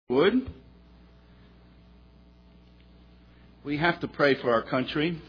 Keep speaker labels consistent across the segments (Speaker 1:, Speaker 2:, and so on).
Speaker 1: Would we have to pray for our country?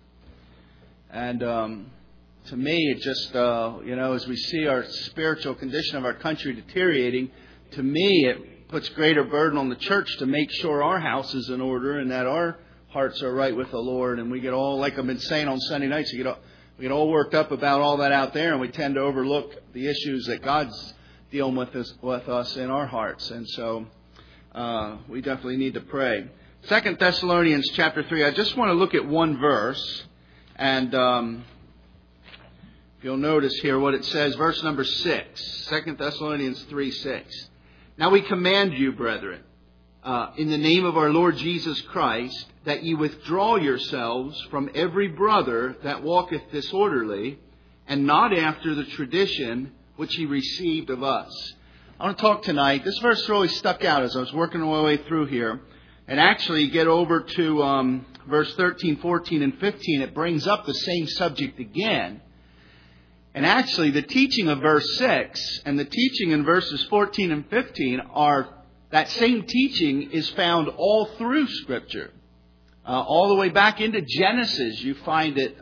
Speaker 1: And to me, it just as we see our spiritual condition of our country deteriorating, to me it puts greater burden on the church to make sure our house is in order and that our hearts are right with the Lord. And we get all, like I've been saying on Sunday nights, we get all worked up about all that out there, and we tend to overlook the issues that God's dealing with us in our hearts. And so we definitely need to pray. 2 Thessalonians chapter 3. I just want to look at one verse. And if you'll notice here what it says, verse number 6. 2 Thessalonians 3:6. Now we command you, brethren, in the name of our Lord Jesus Christ, that ye withdraw yourselves from every brother that walketh disorderly, and not after the tradition which he received of us. I want to talk tonight. This verse really stuck out as I was working my way through here. And actually get over to verse 13, 14, and 15. It brings up the same subject again. And actually the teaching of verse 6 and the teaching in verses 14 and 15 are, that same teaching is found all through Scripture. All the way back into Genesis you find it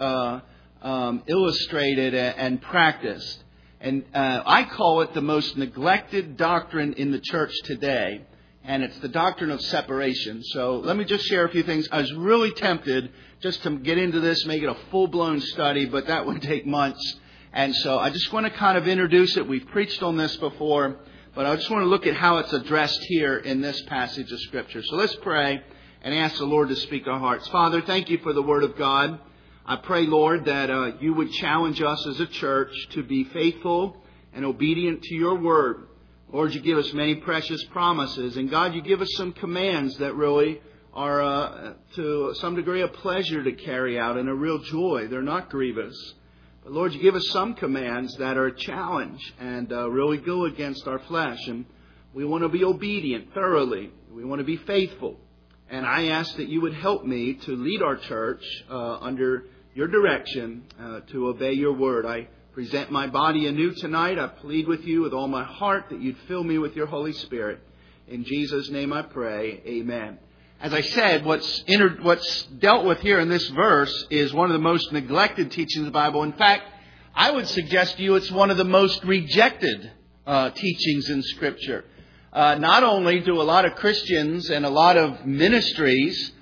Speaker 1: illustrated and practiced. And I call it the most neglected doctrine in the church today. And it's the doctrine of separation. So let me just share a few things. I was really tempted just to get into this, make it a full-blown study, but that would take months. And so I just want to kind of introduce it. We've preached on this before, but I just want to look at how it's addressed here in this passage of Scripture. So let's pray and ask the Lord to speak our hearts. Father, thank you for the Word of God. I pray, Lord, that you would challenge us as a church to be faithful and obedient to your Word. Lord, you give us many precious promises. And God, you give us some commands that really are, to some degree, a pleasure to carry out and a real joy. They're not grievous. But Lord, you give us some commands that are a challenge and really go against our flesh. And we want to be obedient thoroughly. We want to be faithful. And I ask that you would help me to lead our church under your direction to obey your word. I present my body anew tonight. I plead with you with all my heart that you'd fill me with your Holy Spirit. In Jesus' name I pray. Amen. As I said, what's dealt with here in this verse is one of the most neglected teachings of the Bible. In fact, I would suggest to you it's one of the most rejected teachings in Scripture. Not only do a lot of Christians and a lot of ministries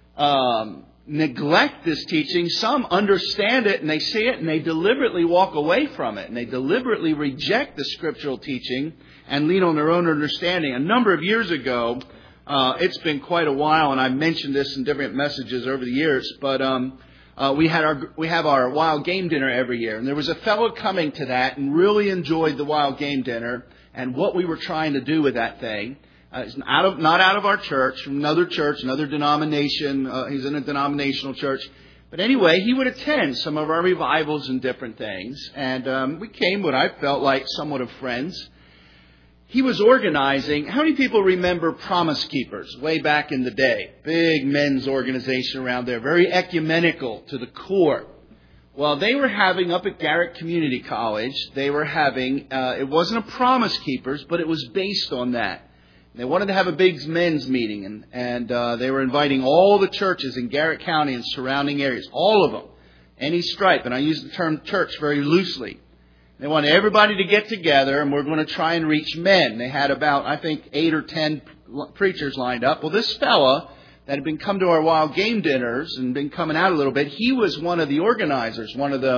Speaker 1: neglect this teaching, some understand it and they see it and they deliberately walk away from it and they deliberately reject the scriptural teaching and lean on their own understanding. A number of years ago, it's been quite a while, and I've mentioned this in different messages over the years, but we have our wild game dinner every year, and there was a fellow coming to that and really enjoyed the wild game dinner and what we were trying to do with that thing. He's not out of our church, from another church, another denomination. He's in a denominational church. But anyway, he would attend some of our revivals and different things. And we came what I felt like somewhat of friends. He was organizing. How many people remember Promise Keepers way back in the day? Big men's organization around there, very ecumenical to the core. Well, they were having up at Garrett Community College, they were having, it wasn't a Promise Keepers, but it was based on that. They wanted to have a big men's meeting, and they were inviting all the churches in Garrett County and surrounding areas, all of them, any stripe. And I use the term church very loosely. They wanted everybody to get together, and we're going to try and reach men. They had about, I think, 8 or 10 preachers lined up. Well, this fella that had been come to our wild game dinners and been coming out a little bit, he was one of the organizers,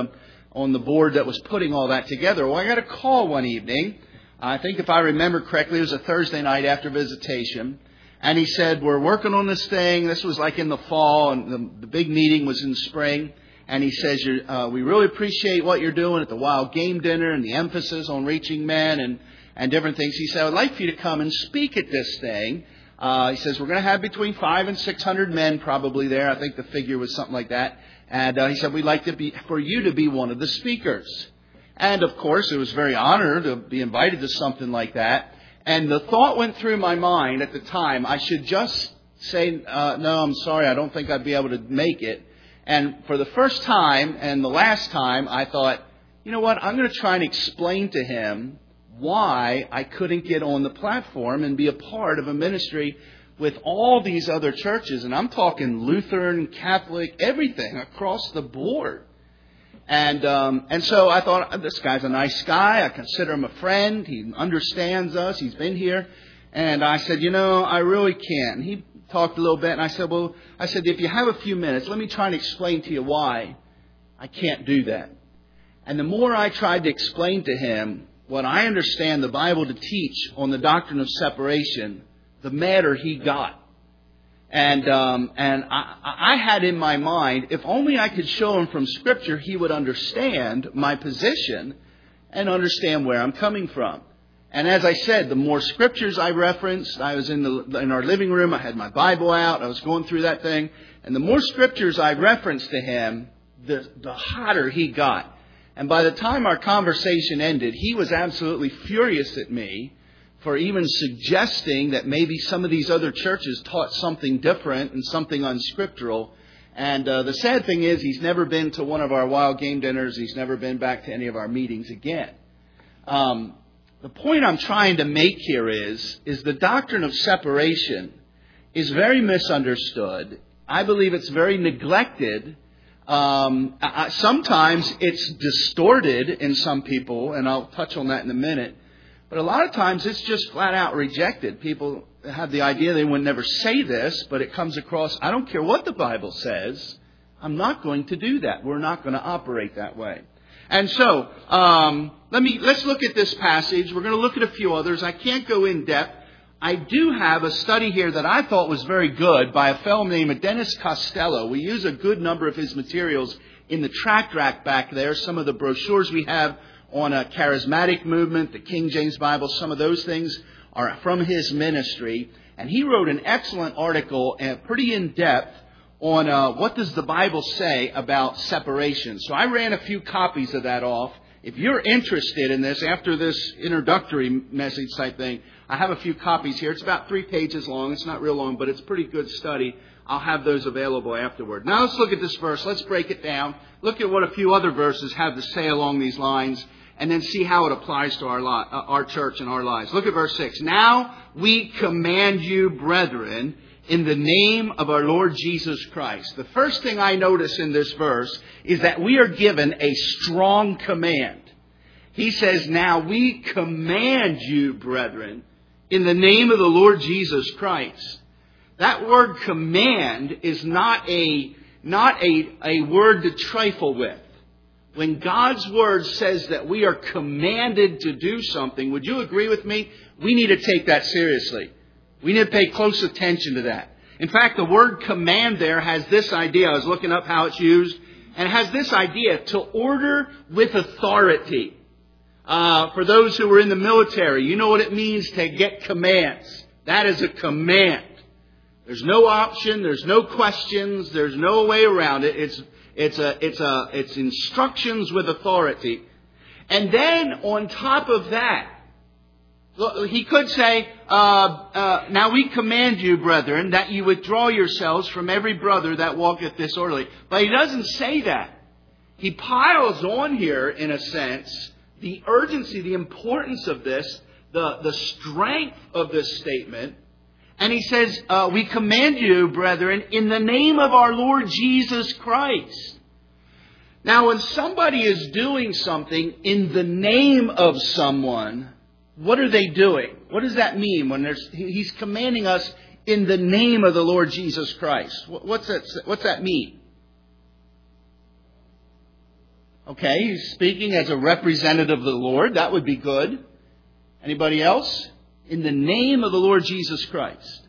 Speaker 1: on the board that was putting all that together. Well, I got a call one evening. I think if I remember correctly, it was a Thursday night after visitation. And he said, we're working on this thing. This was like in the fall, and the big meeting was in spring. And he says, we really appreciate what you're doing at the wild game dinner and the emphasis on reaching men and different things. He said, I'd like for you to come and speak at this thing. He says, we're going to have between 500 and 600 men probably there. I think the figure was something like that. And he said, we'd like for you to be one of the speakers. And, of course, it was very honored to be invited to something like that. And the thought went through my mind at the time, I should just say, no, I'm sorry, I don't think I'd be able to make it. And for the first time and the last time, I thought, you know what, I'm going to try and explain to him why I couldn't get on the platform and be a part of a ministry with all these other churches. And I'm talking Lutheran, Catholic, everything across the board. And so I thought, this guy's a nice guy. I consider him a friend. He understands us. He's been here. And I said, I really can't. He talked a little bit, and I said, if you have a few minutes, let me try and explain to you why I can't do that. And the more I tried to explain to him what I understand the Bible to teach on the doctrine of separation, the madder he got. And I had in my mind, if only I could show him from Scripture, he would understand my position and understand where I'm coming from. And as I said, the more scriptures I referenced, I was in our living room, I had my Bible out, I was going through that thing, and the more scriptures I referenced to him, the hotter he got. And by the time our conversation ended, he was absolutely furious at me for even suggesting that maybe some of these other churches taught something different and something unscriptural. And the sad thing is, he's never been to one of our wild game dinners. He's never been back to any of our meetings again. The point I'm trying to make here is the doctrine of separation is very misunderstood. I believe it's very neglected. Sometimes it's distorted in some people, and I'll touch on that in a minute. But a lot of times it's just flat out rejected. People have the idea they would never say this, but it comes across, I don't care what the Bible says, I'm not going to do that. We're not going to operate that way. And so, let's look at this passage. We're going to look at a few others. I can't go in depth. I do have a study here that I thought was very good by a fellow named Dennis Costello. We use a good number of his materials in the tract rack back there. Some of the brochures we have on a charismatic movement, the King James Bible, some of those things are from his ministry. And he wrote an excellent article, pretty in-depth, on what does the Bible say about separation. So I ran a few copies of that off. If you're interested in this, after this introductory message type thing, I have a few copies here. It's about 3 pages long. It's not real long, but it's a pretty good study. I'll have those available afterward. Now let's look at this verse. Let's break it down. Look at what a few other verses have to say along these lines, and then see how it applies to our church and our lives. Look at verse 6. Now we command you, brethren, in the name of our Lord Jesus Christ. The first thing I notice in this verse is that we are given a strong command. He says, now we command you, brethren, in the name of the Lord Jesus Christ. That word command is not a word to trifle with. When God's Word says that we are commanded to do something, would you agree with me? We need to take that seriously. We need to pay close attention to that. In fact, the word command there has this idea. I was looking up how it's used. And it has this idea, to order with authority. For those who are in the military, you know what it means to get commands. That is a command. There's no option. There's no questions. There's no way around it. It's instructions with authority. And then on top of that, he could say, now we command you, brethren, that you withdraw yourselves from every brother that walketh disorderly. But he doesn't say that. He piles on here, in a sense, the urgency, the importance of this, the strength of this statement. And he says, we command you, brethren, in the name of our Lord Jesus Christ. Now, when somebody is doing something in the name of someone, what are they doing? What does that mean when he's commanding us in the name of the Lord Jesus Christ? What's that mean? Okay, he's speaking as a representative of the Lord. That would be good. Anybody else? In the name of the Lord Jesus Christ.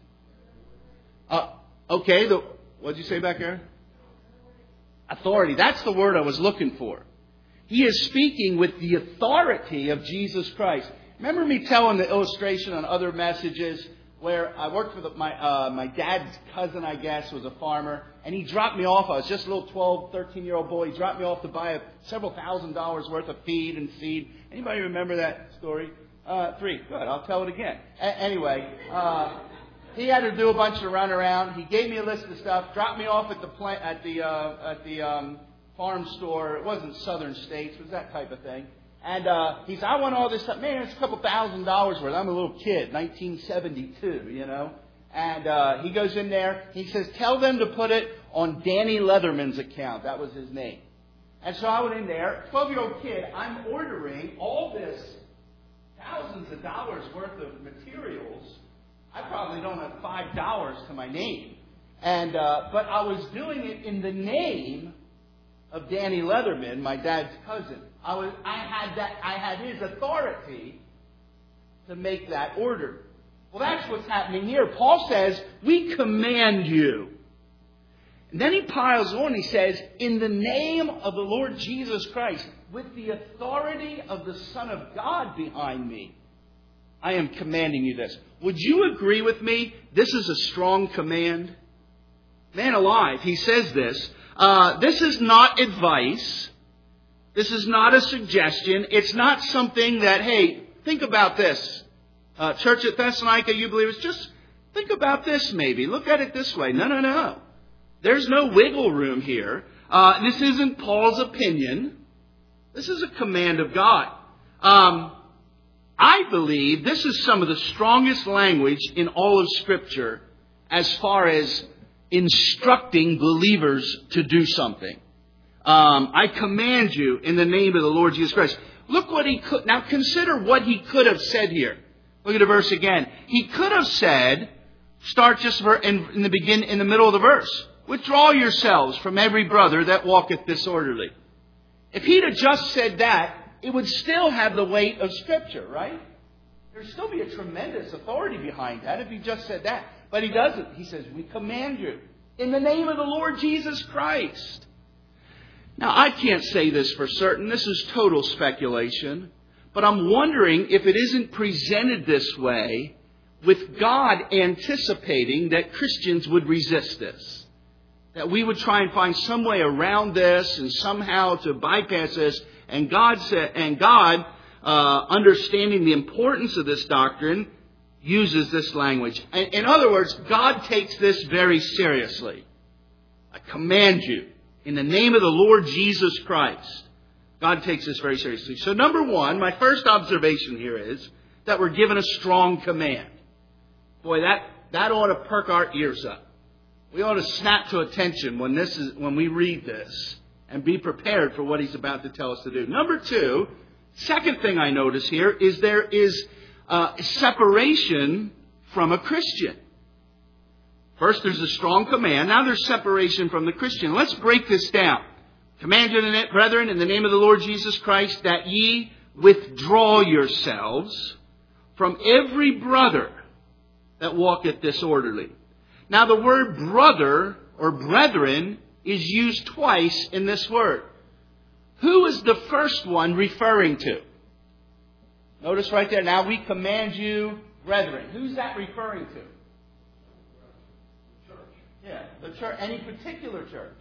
Speaker 1: Okay, what did you say back there? Authority. That's the word I was looking for. He is speaking with the authority of Jesus Christ. Remember me telling the illustration on other messages where I worked with my dad's cousin, I guess, was a farmer, and he dropped me off. I was just a little 12, 13-year-old boy. He dropped me off to buy several $1,000s worth of feed and seed. Anybody remember that story? 3. Good. I'll tell it again. Anyway, he had to do a bunch of runaround. He gave me a list of stuff, dropped me off at the farm store. It wasn't Southern States. It was that type of thing. And he said, I want all this stuff. Man, it's a couple $1,000 worth. I'm a little kid, 1972, you know. And he goes in there. He says, tell them to put it on Danny Leatherman's account. That was his name. And so I went in there, 12-year-old kid. I'm ordering all this thousands of dollars worth of materials. I probably don't have $5 to my name. And but I was doing it in the name of Danny Leatherman, my dad's cousin. I had his authority to make that order. Well, that's what's happening here. Paul says, we command you. And then he piles on, he says, in the name of the Lord Jesus Christ, with the authority of the Son of God behind me, I am commanding you this. Would you agree with me? This is a strong command. Man alive, he says this. This is not advice. This is not a suggestion. It's not something that, hey, think about this. Church at Thessalonica, you believers, just think about this maybe. Look at it this way. No. There's no wiggle room here. This isn't Paul's opinion. This is a command of God. I believe this is some of the strongest language in all of Scripture as far as instructing believers to do something. I command you in the name of the Lord Jesus Christ. Look what he could. Now consider what he could have said here. Look at the verse again. He could have said, start just in the middle of the verse. Withdraw yourselves from every brother that walketh disorderly. If he'd have just said that, it would still have the weight of Scripture, right? There'd still be a tremendous authority behind that if he just said that. But he doesn't. He says, we command you in the name of the Lord Jesus Christ. Now, I can't say this for certain. This is total speculation. But I'm wondering if it isn't presented this way with God anticipating that Christians would resist this. That we would try and find some way around this and somehow to bypass this. And God understanding the importance of this doctrine, uses this language. In other words, God takes this very seriously. I command you in the name of the Lord Jesus Christ. God takes this very seriously. So number one, my first observation here is that we're given a strong command. Boy, that ought to perk our ears up. We ought to snap to attention when we read this and be prepared for what he's about to tell us to do. Number two, second thing I notice here is there is separation from a Christian. First, there's a strong command. Now there's separation from the Christian. Let's break this down. Command you, brethren, in the name of the Lord Jesus Christ, that ye withdraw yourselves from every brother that walketh disorderly. Now the word brother or brethren is used twice in this word. Who is the first one referring to? Notice right there. Now we command you, brethren. Who's that referring to? Church. Yeah, the church. Any particular church?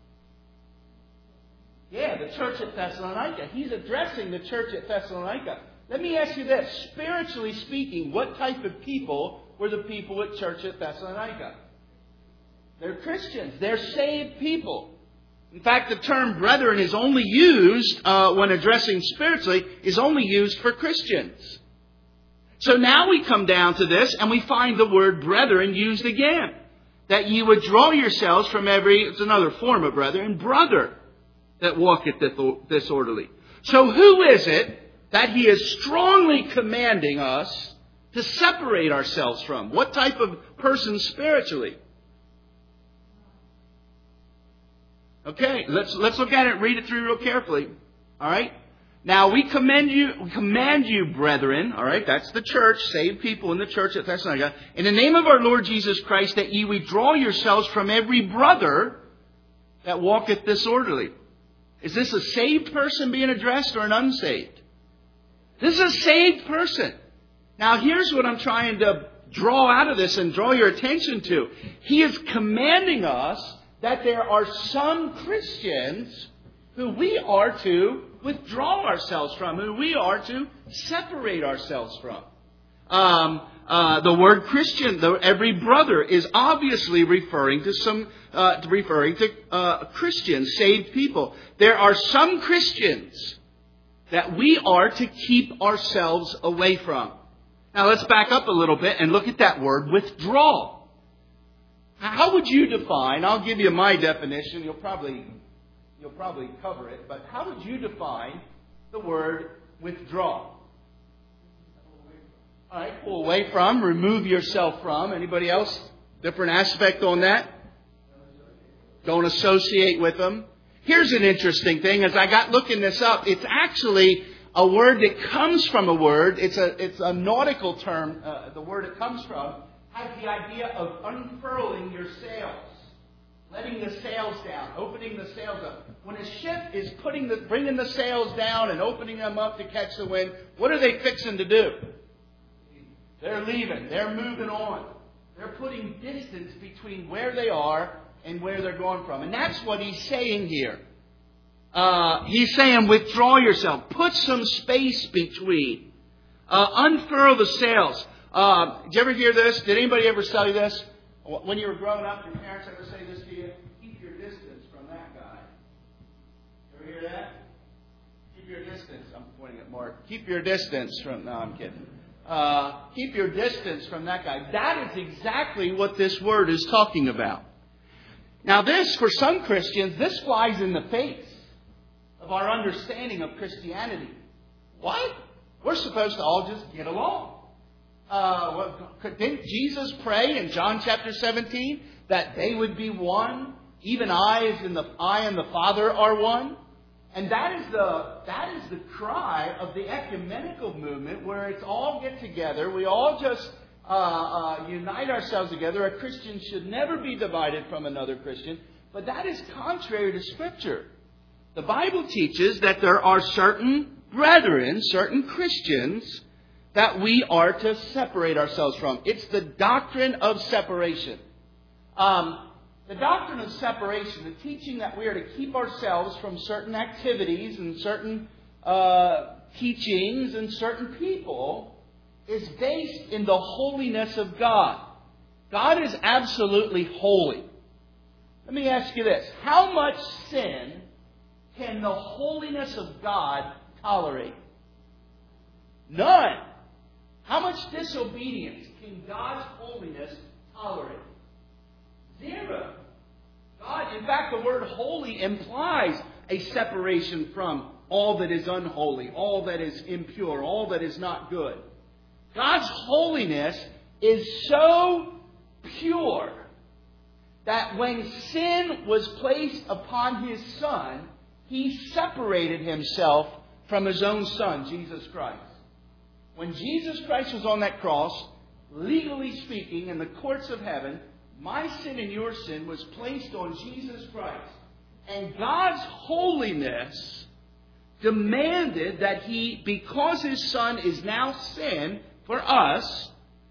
Speaker 1: Yeah, the church at Thessalonica. He's addressing the church at Thessalonica. Let me ask you this. Spiritually speaking, what type of people were the people at church at Thessalonica? They're Christians. They're saved people. In fact, the term brethren is only used, when addressing spiritually, is only used for Christians. So now we come down to this and we find the word brethren used again. That ye withdraw yourselves from it's another form of brethren, brother that walketh disorderly. So who is it that he is strongly commanding us to separate ourselves from? What type of person spiritually? Okay, let's look at it and read it through real carefully. All right? Now we command you, brethren, all right, that's the church, saved people in the church at Thessalonica, in the name of our Lord Jesus Christ, that ye withdraw yourselves from every brother that walketh disorderly. Is this a saved person being addressed or an unsaved? This is a saved person. Now here's what I'm trying to draw out of this and draw your attention to. He is commanding us that there are some Christians who we are to withdraw ourselves from, who we are to separate ourselves from. The word Christian, every brother, is obviously referring to Christians, saved people. There are some Christians that we are to keep ourselves away from. Now let's back up a little bit and look at that word, withdraw. How would you define, I'll give you my definition, you'll probably cover it, but how would you define the word withdraw? All right, pull away from, remove yourself from. Anybody else? Different aspect on that? Don't associate with them. Here's an interesting thing. As I got looking this up, it's actually a word that comes from a word. It's a nautical term. The word it comes from has the idea of unfurling your sails, letting the sails down, opening the sails up. When a ship is bringing the sails down and opening them up to catch the wind, what are they fixing to do? They're leaving. They're moving on. They're putting distance between where they are and where they're going from. And that's what he's saying here. He's saying withdraw yourself. Put some space between. Unfurl the sails. Did you ever hear this? Did anybody ever study this? When you were growing up, your parents ever say this to you? Keep your distance from that guy. Ever hear that? Keep your distance. I'm pointing at Mark. Keep your distance from... No, I'm kidding. Keep your distance from that guy. That is exactly what this word is talking about. Now this, for some Christians, this flies in the face of our understanding of Christianity. What? We're supposed to all just get along. Didn't Jesus pray in John chapter 17 that they would be one? Even I and the Father are one. And that is the cry of the ecumenical movement, where it's all get together. We all just unite ourselves together. A Christian should never be divided from another Christian. But that is contrary to Scripture. The Bible teaches that there are certain brethren, certain Christians, that we are to separate ourselves from. It's the doctrine of separation. The doctrine of separation, the teaching that we are to keep ourselves from certain activities and certain teachings and certain people, is based in the holiness of God. God is absolutely holy. Let me ask you this. How much sin can the holiness of God tolerate? None. How much disobedience can God's holiness tolerate? Zero. God, in fact, the word holy implies a separation from all that is unholy, all that is impure, all that is not good. God's holiness is so pure that when sin was placed upon His Son, He separated Himself from His own Son, Jesus Christ. When Jesus Christ was on that cross, legally speaking, in the courts of heaven, my sin and your sin was placed on Jesus Christ. And God's holiness demanded that because His Son is now sin for us,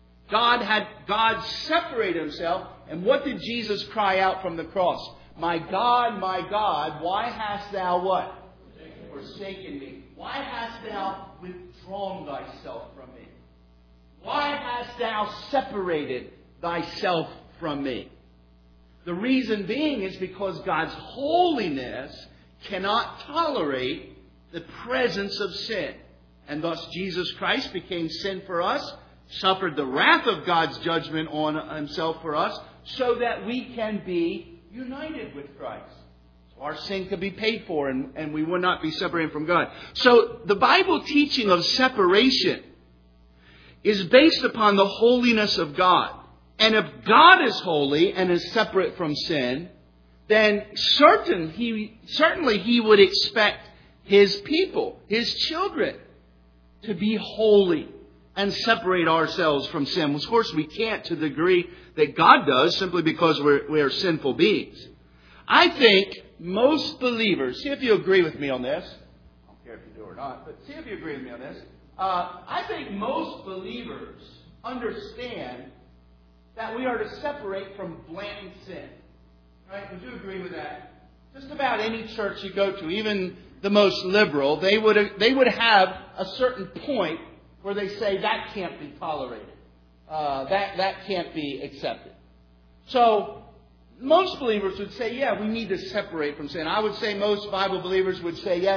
Speaker 1: God separated Himself. And what did Jesus cry out from the cross? My God, why hast thou what? Forsaken me. Why hast thou withdrawn thyself from me? Why hast thou separated thyself from me? The reason being is because God's holiness cannot tolerate the presence of sin. And thus Jesus Christ became sin for us, suffered the wrath of God's judgment on Himself for us, so that we can be united with Christ. So our sin could be paid for and we would not be separated from God. So the Bible teaching of separation is based upon the holiness of God. And if God is holy and is separate from sin, then certainly He would expect His people, His children, to be holy and separate ourselves from sin. Of course, we can't to the degree that God does, simply because we are sinful beings. I think most believers, see if you agree with me on this. I don't care if you do or not, but see if you agree with me on this. I think most believers understand that we are to separate from blatant sin. Right? Would you agree with that? Just about any church you go to, even the most liberal, they would have a certain point where they say that can't be tolerated. That can't be accepted. So most believers would say, yeah, we need to separate from sin. I would say most Bible believers would say, yes,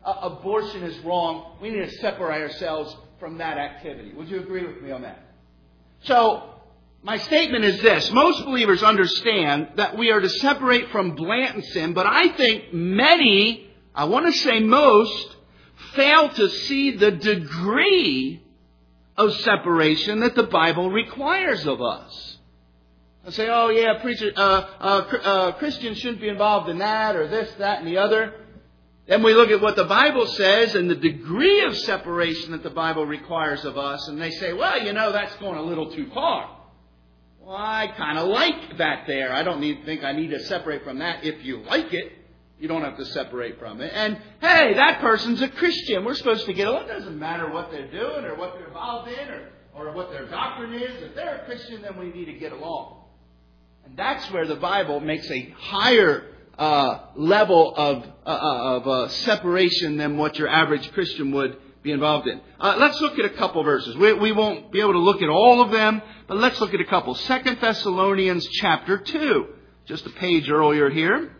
Speaker 1: abortion is wrong, we need to separate ourselves from that activity. Would you agree with me on that? So, my statement is this. Most believers understand that we are to separate from blatant sin, but I think many, I want to say most, fail to see the degree of separation that the Bible requires of us. I say, oh yeah, Christians shouldn't be involved in that or this, that, and the other. Then we look at what the Bible says and the degree of separation that the Bible requires of us, and they say, well, that's going a little too far. Well, I kind of like that there. I don't think I need to separate from that. If you like it, you don't have to separate from it. And, hey, that person's a Christian. We're supposed to get along. It doesn't matter what they're doing or what they're involved in or what their doctrine is. If they're a Christian, then we need to get along. And that's where the Bible makes a higher level of separation than what your average Christian would be involved in. Let's look at a couple verses. We won't be able to look at all of them, but let's look at a couple. 2 Thessalonians chapter 2. Just a page earlier here.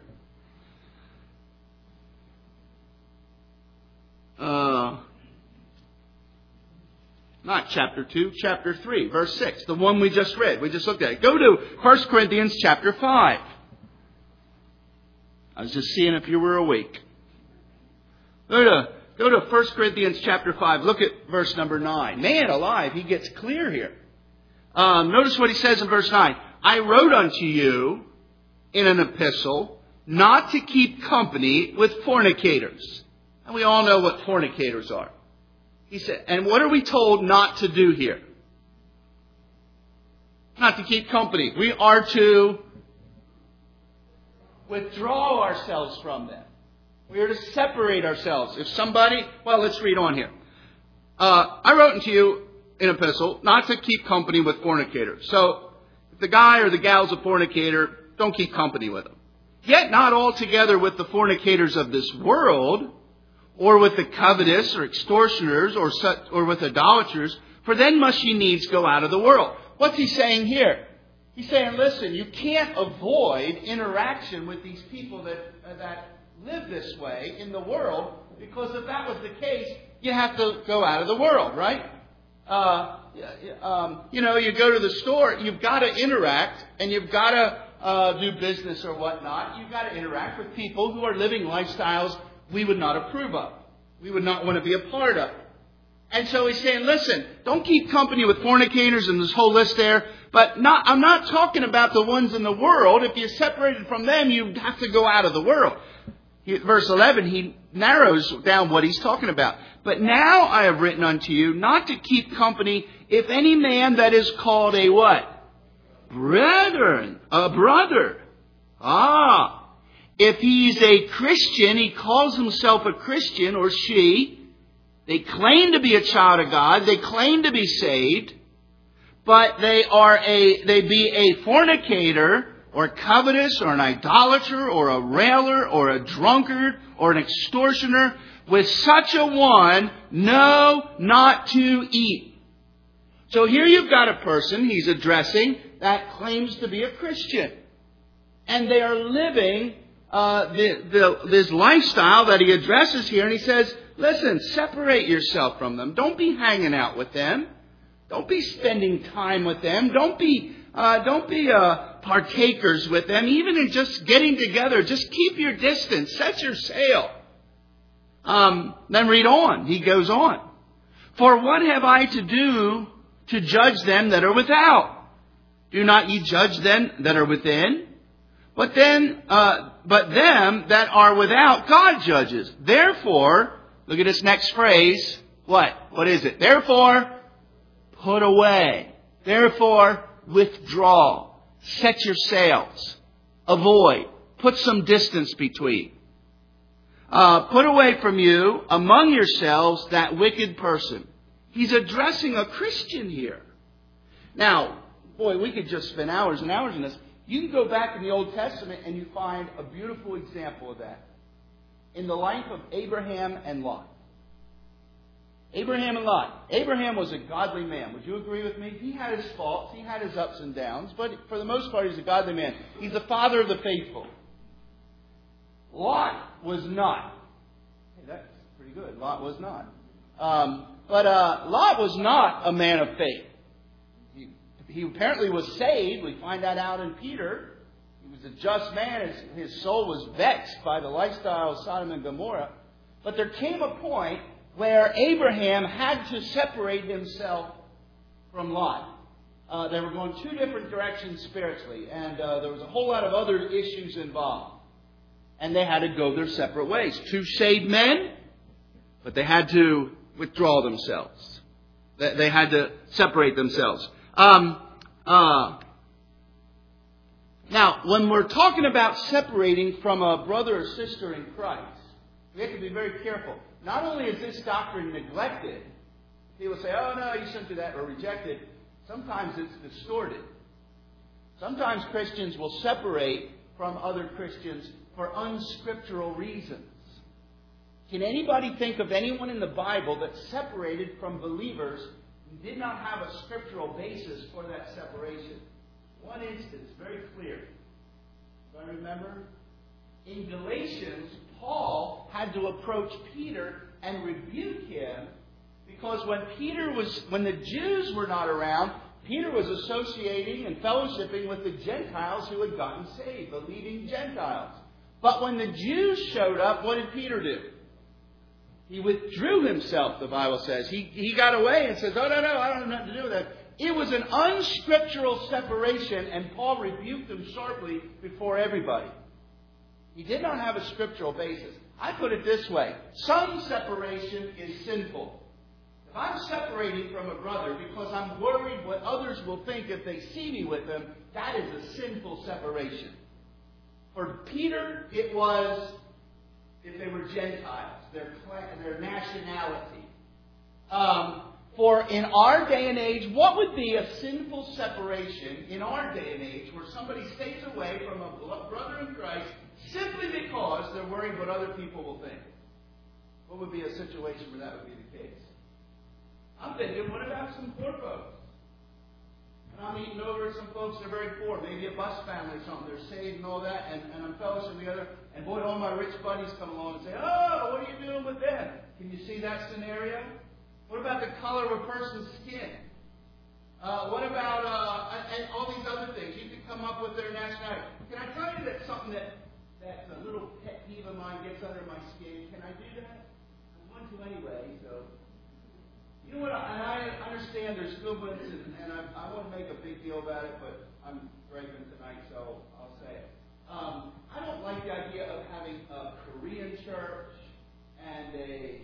Speaker 1: Not chapter 2, chapter 3, verse 6. The one we just read. We just looked at it. Go to 1 Corinthians chapter 5. I was just seeing if you were awake. Go to 1 Corinthians chapter 5. Look at verse number 9. Man alive, he gets clear here. Notice what he says in verse 9. I wrote unto you in an epistle not to keep company with fornicators. And we all know what fornicators are. He said, and what are we told not to do here? Not to keep company. We are to withdraw ourselves from them. We are to separate ourselves. If somebody, let's read on here. I wrote unto you in an epistle not to keep company with fornicators. So, if the guy or the gal's a fornicator, don't keep company with him. Yet not altogether with the fornicators of this world, or with the covetous, or extortioners, or with idolaters, for then must ye needs go out of the world. What's he saying here? He's saying, listen, you can't avoid interaction with these people that live this way in the world, because if that was the case, you have to go out of the world, right? You go to the store, you've got to interact, and you've got to do business or whatnot. You've got to interact with people who are living lifestyles we would not approve of. We would not want to be a part of. And so he's saying, listen, don't keep company with fornicators and this whole list there. But I'm not talking about the ones in the world. If you're separated from them, you have to go out of the world. Verse 11, he narrows down what he's talking about. But now I have written unto you not to keep company if any man that is called a what? Brethren. A brother. If he's a Christian, he calls himself a Christian, or she. They claim to be a child of God. They claim to be saved. But they be a fornicator, or covetous, or an idolater, or a railer, or a drunkard, or an extortioner. With such a one, no, not to eat. So here you've got a person he's addressing that claims to be a Christian. And they are living this lifestyle that he addresses here. And he says, listen, separate yourself from them. Don't be hanging out with them. Don't be spending time with them. Don't be partakers with them. Even in just getting together, just keep your distance. Set your sail. Then read on. He goes on. For what have I to do to judge them that are without? Do not ye judge them that are within? But them that are without, God judges. Therefore, look at this next phrase. What? What is it? Therefore, put away. Therefore, withdraw. Set your sails. Avoid. Put some distance between. Put away from you, among yourselves, that wicked person. He's addressing a Christian here. Now, boy, we could just spend hours and hours on this. You can go back in the Old Testament and you find a beautiful example of that in the life of Abraham and Lot. Abraham and Lot. Abraham was a godly man. Would you agree with me? He had his faults. He had his ups and downs. But for the most part, he's a godly man. He's the father of the faithful. Lot was not. Hey, that's pretty good. Lot was not. But Lot was not a man of faith. He apparently was saved. We find that out in Peter. He was a just man. His soul was vexed by the lifestyle of Sodom and Gomorrah. But there came a point where Abraham had to separate himself from Lot. They were going two different directions spiritually, and there was a whole lot of other issues involved. And they had to go their separate ways. Two saved men, but they had to withdraw themselves. They had to separate themselves. Now, when we're talking about separating from a brother or sister in Christ, we have to be very careful. Not only is this doctrine neglected, people say, oh no, you shouldn't do that, or reject it. Sometimes it's distorted. Sometimes Christians will separate from other Christians for unscriptural reasons. Can anybody think of anyone in the Bible that separated from believers who did not have a scriptural basis for that separation? One instance, very clear. Do I remember? In Galatians, Paul had to approach Peter and rebuke him because when the Jews were not around, Peter was associating and fellowshipping with the Gentiles who had gotten saved, believing Gentiles. But when the Jews showed up, what did Peter do? He withdrew himself, the Bible says. He got away and says, oh, no, I don't have nothing to do with that. It was an unscriptural separation, and Paul rebuked him sharply before everybody. He did not have a scriptural basis. I put it this way. Some separation is sinful. If I'm separating from a brother because I'm worried what others will think if they see me with him, that is a sinful separation. For Peter, it was if they were Gentiles, their nationality. For in our day and age, what would be a sinful separation in our day and age where somebody stays away from a brother in Christ simply because they're worried what other people will think? What would be a situation where that would be the case? I'm thinking, what about some poor folks? And I'm eating over at some folks that are very poor, maybe a bus family or something. They're saved and all that, and I'm fellowshipping together. And boy, all my rich buddies come along and say, oh, what are you doing with them? Can you see that scenario? What about the color of a person's skin? What about and all these other things? You can come up with their nationality. Can I tell you that something that's a little pet peeve of mine gets under my skin? Can I do that? I'm going to anyway, so... You know what, I understand there's movements, and I won't make a big deal about it, but I'm breaking tonight, so I'll say it. I don't like the idea of having a Korean church and a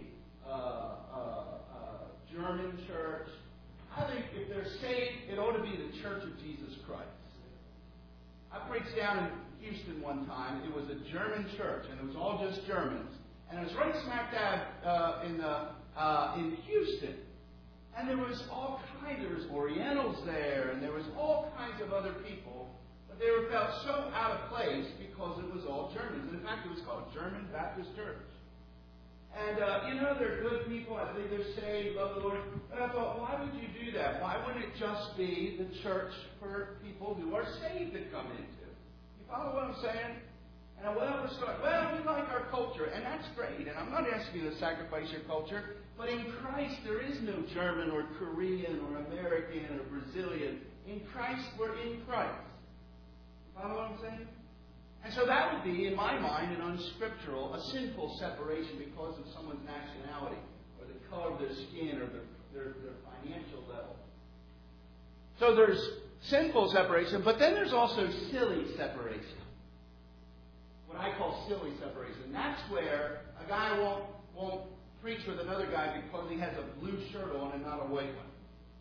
Speaker 1: German church. I think if they're saved, it ought to be the Church of Jesus Christ. I preached down in Houston one time. It was a German church, and it was all just Germans. And it was right smack dab in Houston. And there was all kinds, there was Orientals there, and there was all kinds of other people. But they were felt so out of place because it was all Germans. And in fact, it was called German Baptist Church. And, they're good people. I believe they're saved, love the Lord. But I thought, why would you do that? Why wouldn't it just be the church for people who are saved to come into? You follow what I'm saying? And I went up and started, we like our culture, and that's great. And I'm not asking you to sacrifice your culture. But in Christ, there is no German or Korean or American or Brazilian. In Christ, we're in Christ. Follow what I'm saying? And so that would be, in my mind, an unscriptural, a sinful separation because of someone's nationality or the color of their skin or their financial level. So there's sinful separation, but then there's also silly separation. What I call silly separation. That's where a guy won't preach with another guy because he has a blue shirt on and not a white one.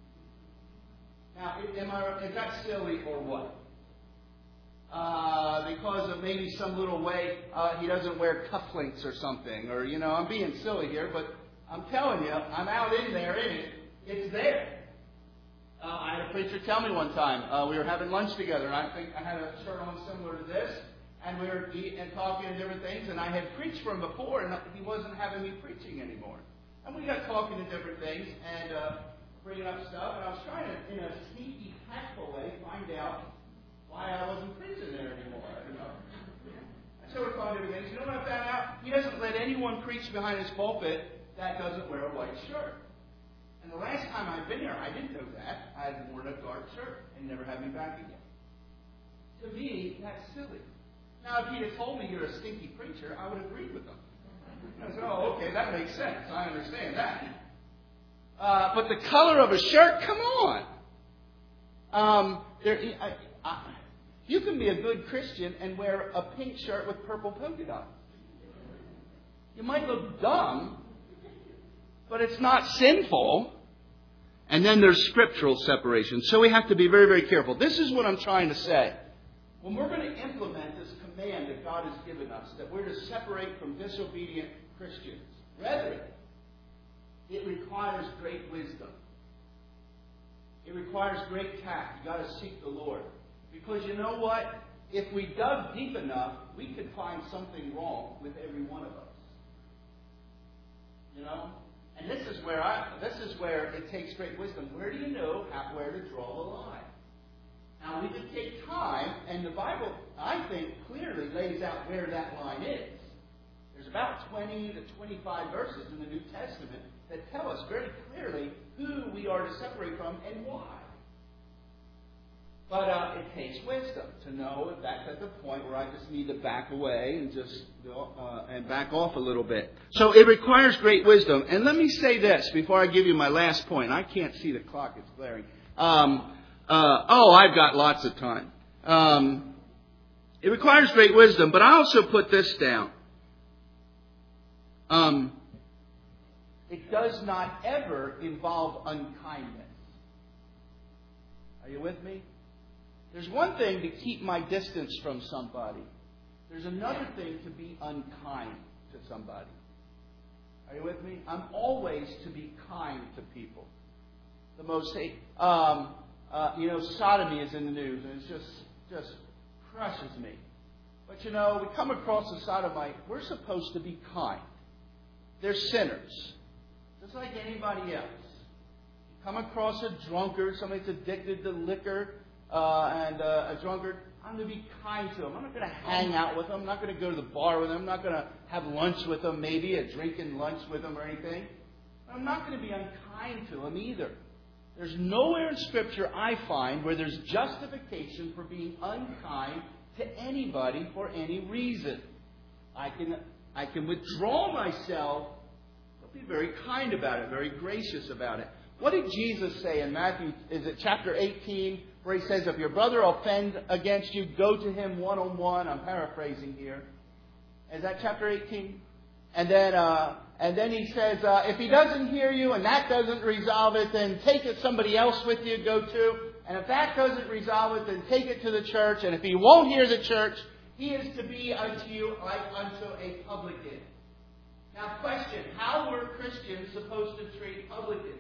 Speaker 1: Now, is that silly or what? Because of maybe some little way he doesn't wear cufflinks or something. Or, I'm being silly here, but I'm telling you, I'm out in there in it. It's there. I had a preacher tell me one time, we were having lunch together, and I think I had a shirt on similar to this. And we were eating and talking and different things. And I had preached for him before, and he wasn't having me preaching anymore. And we got talking to different things and bringing up stuff. And I was trying to, in a sneaky, tactful way, find out why I wasn't preaching there anymore. And so we're talking to different things. You know what I found out? He doesn't let anyone preach behind his pulpit that doesn't wear a white shirt. And the last time I've been here, I didn't know that. I had worn a dark shirt and never had me back again. To me, that's silly. Now, if he'd have told me you're a stinky preacher, I would agree with him. I said, oh, okay, that makes sense. I understand that. But the color of a shirt, come on. You can be a good Christian and wear a pink shirt with purple polka dots. You might look dumb, but it's not sinful. And then there's scriptural separation. So we have to be very, very careful. This is what I'm trying to say. When we're going to implement this command that God has given us, that we're to separate from disobedient Christians, brethren, it requires great wisdom. It requires great tact. You've got to seek the Lord. Because you know what? If we dug deep enough, we could find something wrong with every one of us. You know? And this is where it takes great wisdom. Where do you know where to draw the line? Now, we could take time, and the Bible, I think, clearly lays out where that line is. There's about 20 to 25 verses in the New Testament that tell us very clearly who we are to separate from and why. But it takes wisdom to know if that's at the point where I just need to back away and just go, and back off a little bit. So it requires great wisdom. And let me say this before I give you my last point. I can't see the clock; it's glaring. I've got lots of time. It requires great wisdom, but I also put this down. It does not ever involve unkindness. Are you with me? There's one thing to keep my distance from somebody. There's another thing to be unkind to somebody. Are you with me? I'm always to be kind to people. The most, sodomy is in the news, and it just crushes me. But we come across a sodomite. We're supposed to be kind. They're sinners, just like anybody else. You come across a drunkard, somebody that's addicted to liquor, and a drunkard, I'm going to be kind to them. I'm not going to hang out with them. I'm not going to go to the bar with them. I'm not going to have lunch with them, maybe a drinking lunch with them or anything. I'm not going to be unkind to them either. There's nowhere in Scripture I find where there's justification for being unkind to anybody for any reason. I can withdraw myself, but be very kind about it, very gracious about it. What did Jesus say in Matthew, is it chapter 18, where he says, if your brother offends against you, go to him one-on-one. I'm paraphrasing here. Is that chapter 18? And then he says, if he doesn't hear you and that doesn't resolve it, then take it somebody else with you, go to. And if that doesn't resolve it, then take it to the church. And if he won't hear the church, he is to be unto you like unto a publican. Now, question, how were Christians supposed to treat publicans?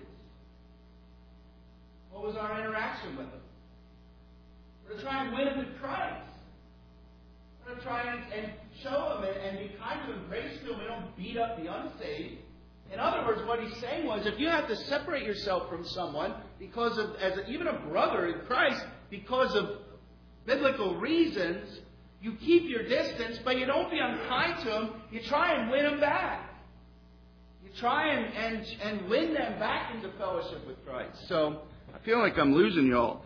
Speaker 1: What was our interaction with them? We're to try and win them to Christ. We're to try and show them and be kind to them, grace to them. We don't beat up the unsaved. In other words, what he's saying was, if you have to separate yourself from someone because of, even a brother in Christ, because of biblical reasons, you keep your distance, but you don't be unkind to them. You try and win them back. You try and win them back into fellowship with Christ. So I feel like I'm losing y'all.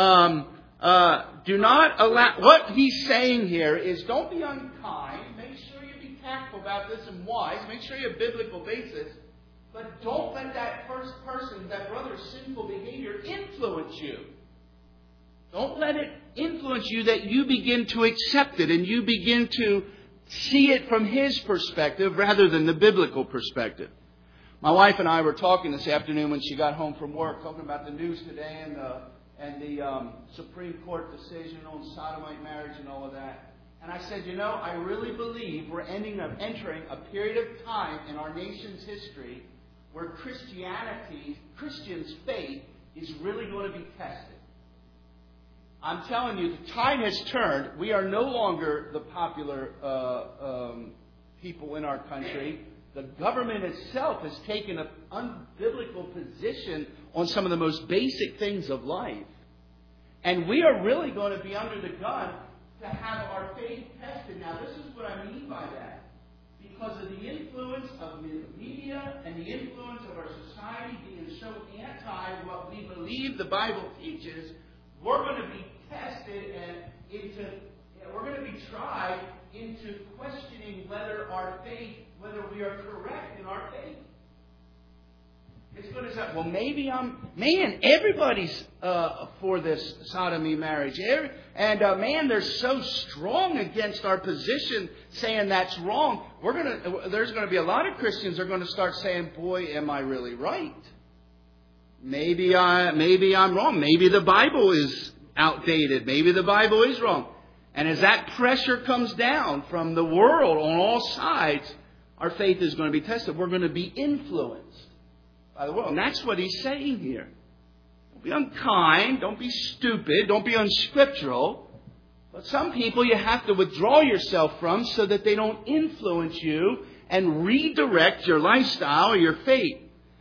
Speaker 1: Do not allow. What he's saying here is, don't be unkind. Make sure you be tactful about this and wise. Make sure you have biblical basis. But don't let that first person, that brother's sinful behavior, influence you. Don't let it influence you that you begin to accept it and you begin to see it from his perspective rather than the biblical perspective. My wife and I were talking this afternoon when she got home from work, talking about the news today and the Supreme Court decision on sodomite marriage and all of that. And I said, I really believe we're entering a period of time in our nation's history where Christians' faith is really going to be tested. I'm telling you, the tide has turned. We are no longer the popular people in our country. The government itself has taken an unbiblical position on some of the most basic things of life. And we are really going to be under the gun to have our faith tested. Now, this is what I mean by that. because of the influence of the media and the influence of our society being so anti what we believe the Bible teaches, we're going to be tested we're going to be tried into questioning whether we are correct in our faith. It's going to say, well, maybe everybody's for this sodomy marriage. And they're so strong against our position saying that's wrong. There's going to be a lot of Christians that are going to start saying, boy, am I really right? Maybe I'm wrong. Maybe the Bible is outdated. Maybe the Bible is wrong. And as that pressure comes down from the world on all sides, our faith is going to be tested. We're going to be influenced by the world. And that's what he's saying here. Don't be unkind. Don't be stupid. Don't be unscriptural. But some people you have to withdraw yourself from so that they don't influence you and redirect your lifestyle or your faith.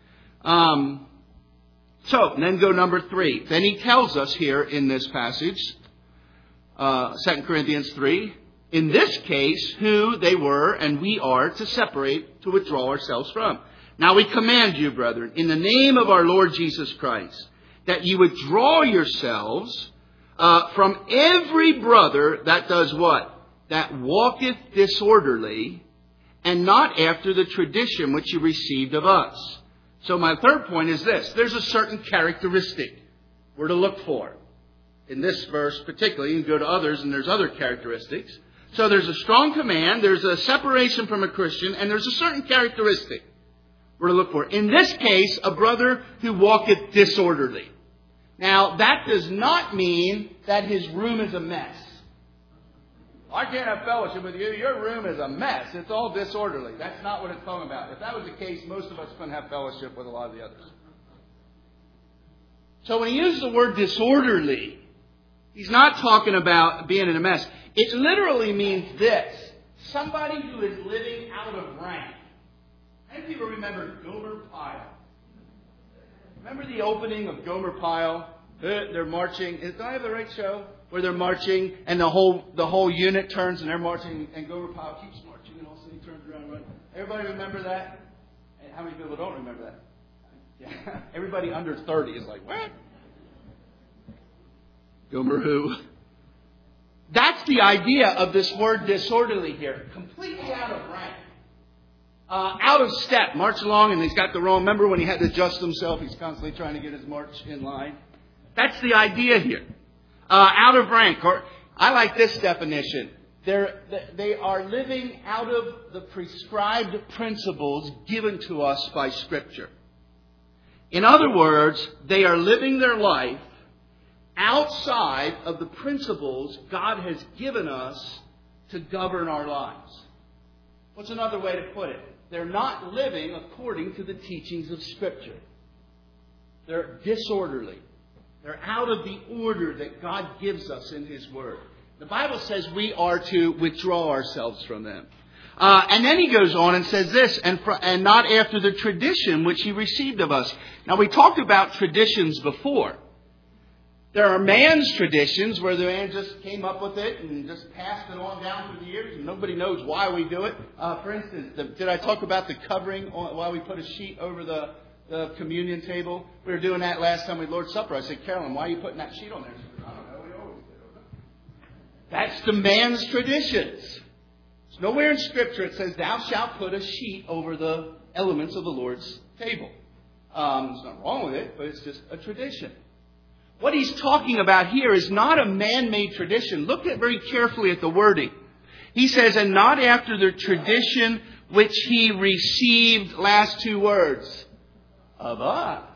Speaker 1: So, then go number 3. Then he tells us here in this passage, 2 Corinthians 3, in this case, who they were and we are to separate, to withdraw ourselves from. Now we command you, brethren, in the name of our Lord Jesus Christ, that you withdraw yourselves from every brother that does what? That walketh disorderly, and not after the tradition which you received of us. So my third point is this. There's a certain characteristic we're to look for. In this verse particularly, you can go to others and there's other characteristics. So there's a strong command, there's a separation from a Christian, and there's a certain characteristic we're to look for. In this case, a brother who walketh disorderly. Now, that does not mean that his room is a mess. I can't have fellowship with you. Your room is a mess. It's all disorderly. That's not what it's talking about. If that was the case, most of us couldn't have fellowship with a lot of the others. So when he uses the word disorderly, he's not talking about being in a mess. It literally means this. Somebody who is living out of rank. How many people remember Gomer Pyle? Remember the opening of Gomer Pyle? They're marching. Did I have the right show? Where they're marching and the whole unit turns and they're marching and Gomer Pyle keeps marching and all of a sudden he turns around and runs. Everybody remember that? And how many people don't remember that? Yeah. Everybody under 30 is like, what? Gomer who? That's the idea of this word disorderly here. Completely out of rank. Out of step. March along and he's got the wrong. Remember when he had to adjust himself? He's constantly trying to get his march in line. That's the idea here. Out of rank. Or I like this definition. They are living out of the prescribed principles given to us by Scripture. In other words, they are living their life outside of the principles God has given us to govern our lives. What's another way to put it? They're not living according to the teachings of Scripture. They're disorderly. They're out of the order that God gives us in His Word. The Bible says we are to withdraw ourselves from them. And then he goes on and says this, and not after the tradition which he received of us. Now we talked about traditions before. There are man's traditions where the man just came up with it and just passed it on down through the years and nobody knows why we do it. For instance, did I talk about the covering, why we put a sheet over the communion table? We were doing that last time we had Lord's Supper. I said, Carolyn, why are you putting that sheet on there? She said, I don't know. We always do. That's the man's traditions. There's nowhere in Scripture it says, thou shalt put a sheet over the elements of the Lord's table. There's nothing wrong with it, but it's just a tradition. What he's talking about here is not a man-made tradition. Look very carefully at the wording. He says, and not after the tradition which he received, last two words, of us.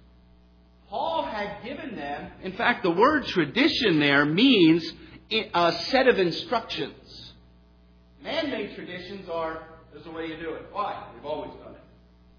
Speaker 1: Paul had given them, in fact, the word tradition there means a set of instructions. Man-made traditions are, there's a way you do it. Why? We've always done it.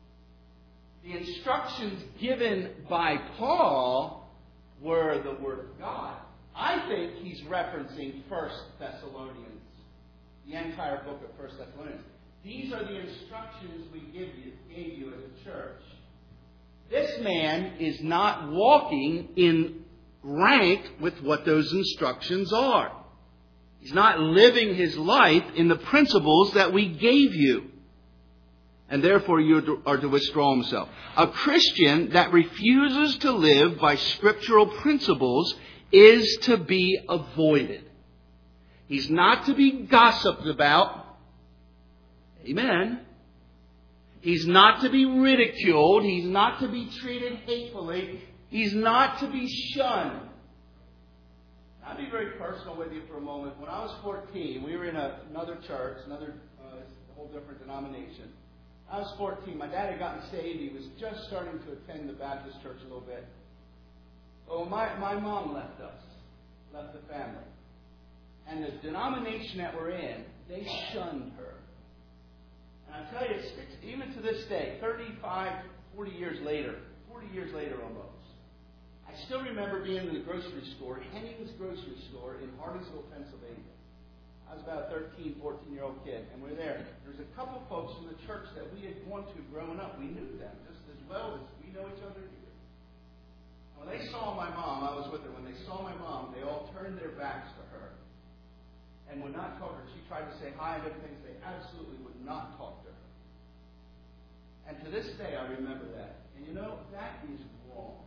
Speaker 1: The instructions given by Paul were the Word of God. I think he's referencing 1 Thessalonians, the entire book of 1 Thessalonians. These are the instructions we gave you as a church. This man is not walking in rank with what those instructions are. He's not living his life in the principles that we gave you. And therefore you are to withdraw himself. A Christian that refuses to live by scriptural principles is to be avoided. He's not to be gossiped about. Amen. He's not to be ridiculed. He's not to be treated hatefully. He's not to be shunned. I'll be very personal with you for a moment. When I was 14, we were in another church, a whole different denomination. I was 14. My dad had gotten saved. He was just starting to attend the Baptist church a little bit. Well, my mom left the family. And the denomination that we're in, they shunned her. And I tell you, even to this day, 40 years later almost, I still remember being in the grocery store, Henning's grocery store in Hardersville, Pennsylvania. I was about a 13, 14-year-old kid, and we're there. There was a couple of folks from the church that we had gone to growing up. We knew them just as well as we know each other here. When they saw my mom, I was with her. When they saw my mom, they all turned their backs to her and would not talk to her. She tried to say hi and different things. They absolutely would not talk to her. And to this day, I remember that. And you know, that is wrong.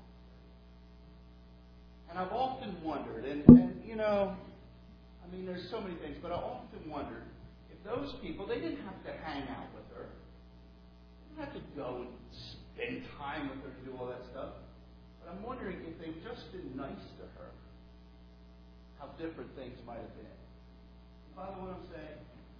Speaker 1: And I've often wondered, and you know, I mean, there's so many things, but I often wondered if those people, they didn't have to hang out with her. They didn't have to go and spend time with her and do all that stuff. But I'm wondering if they've just been nice to her, how different things might have been. You follow what I'm saying?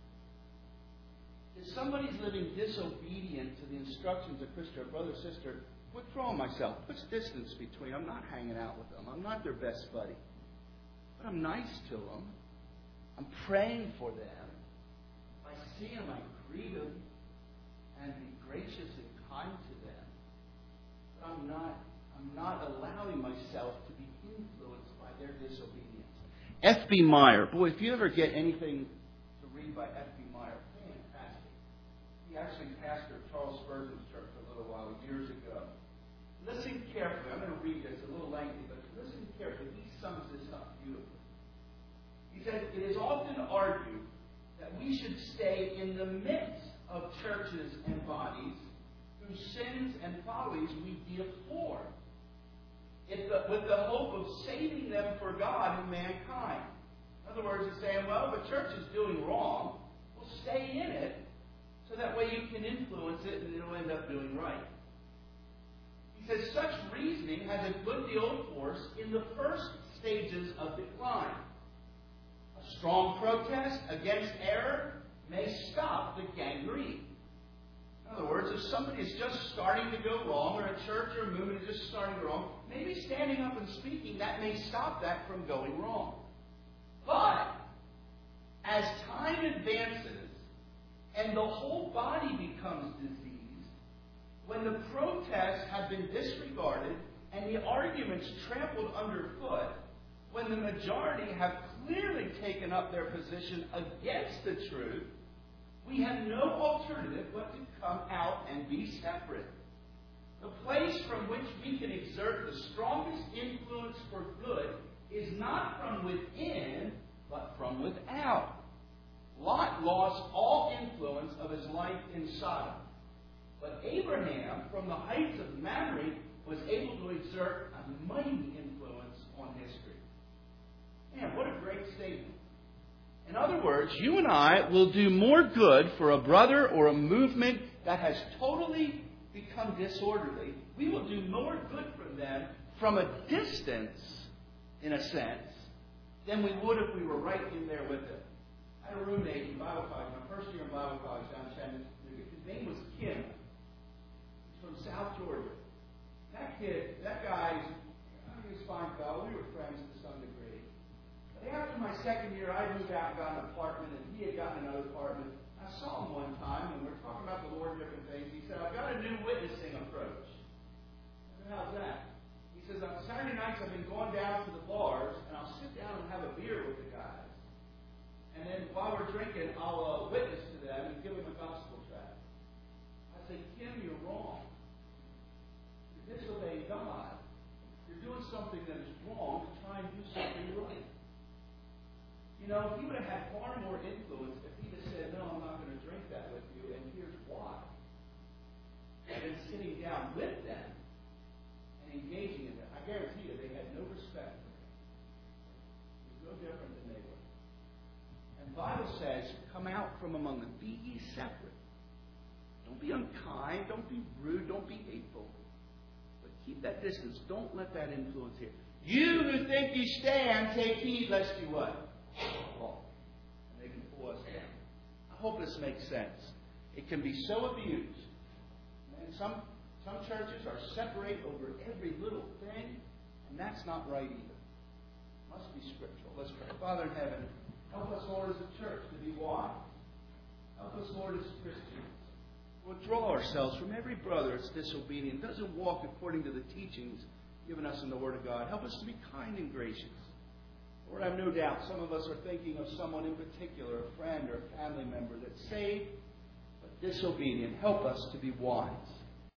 Speaker 1: If somebody's living disobedient to the instructions of Christ, or brother, sister, withdraw myself. Puts distance between. I'm not hanging out with them. I'm not their best buddy. But I'm nice to them. I'm praying for them. If I see them, I greet them and be gracious and kind to them. But I'm not allowing myself to be influenced by their disobedience. F.B. Meyer. Boy, if you ever get anything to read by F.B. Meyer, fantastic. He actually pastored Charles Spurgeon's church for a little while, years ago. Listen carefully. I'm going to read this. It's a little lengthy, but listen carefully. He sums this up beautifully. He says, it is often argued that we should stay in the midst of churches and bodies whose sins and follies we deplore, with the hope of saving them for God and mankind. In other words, he's saying, well, the church is doing wrong. Well, stay in it, so that way you can influence it and it'll end up doing right. He says such reasoning has a good deal of force in the first stages of decline. A strong protest against error may stop the gangrene. In other words, if somebody is just starting to go wrong, or a church or a movement is just starting to go wrong, maybe standing up and speaking, that may stop that from going wrong. But as time advances and the whole body becomes diseased, when the protests have been disregarded and the arguments trampled underfoot, when the majority have clearly taken up their position against the truth, we have no alternative but to come out and be separate. The place from which we can exert the strongest influence for good is not from within, but from without. Lot lost all influence of his life in Sodom. But Abraham, from the heights of Mamre, was able to exert a mighty influence on history. Man, what a great statement. In other words, you and I will do more good for a brother or a movement that has totally become disorderly. We will do more good for them from a distance, in a sense, than we would if we were right in there with them. I had a roommate in Bible college, my first year in Bible college down in Chattanooga. His name was Kim. He's from South Georgia. That guy, he was a fine fellow. We were friends to some degree. But after my second year, I moved out and got an apartment, and he had gotten another apartment. I saw him one time, and we were talking about the Lord and different things. He said, I've got a new witnessing approach. I said, how's that? He says, on Saturday nights I've been going down to the bars, and I'll sit down and have a beer with the guys. And then while we're drinking, I'll witness to them and give them a gospel tract. I said, Kim, you're wrong. You're disobeying God. You're doing something that is wrong to try and do something right. You know, know, he would have had far more influence if he'd have said, no, I'm not going to drink that with you, and here's why. And then sitting down with them and engaging in that. I guarantee you, they had no respect for him. He was no different than they were. And the Bible says, come out from among them. Be ye separate. Don't be unkind. Don't be rude. Don't be hateful. But keep that distance. Don't let that influence here. You who think you stand, take heed lest you what? Fall. And they can pull us down. I hope this makes sense. It can be so abused. And some churches are separate over every little thing, and that's not right either. It must be scriptural. Let's pray. Father in heaven, help us, Lord, as a church to be wise. Help us, Lord, as Christians. Withdraw ourselves from every brother that's disobedient, doesn't walk according to the teachings given us in the Word of God. Help us to be kind and gracious. Lord, I have no doubt some of us are thinking of someone in particular, a friend or a family member that's saved but disobedient. Help us to be wise.